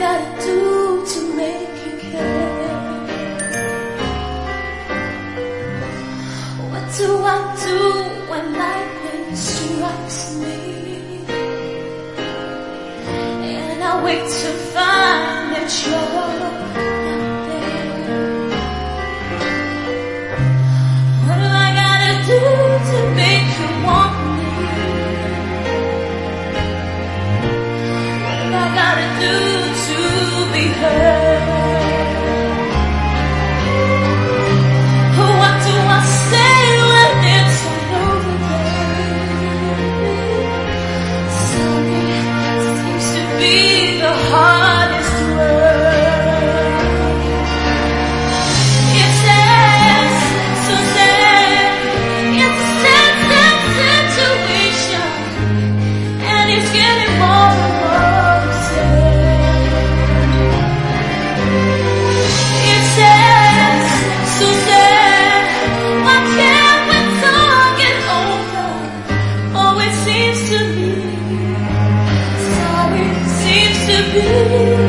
gotta do to make you care? What do I do when lightning strikes me and I wake to find that you're not there? What do I gotta do to make you want me? What do I gotta do to be heard? What do I say when it's all over, baby? Sorry seems to be the hardest word. It's sad, so sad. It's a sad, sad situation, and it's getting more and more sad. It's sad, so sad. Why can't we talk it over? Oh, it seems to me, so it seems to be.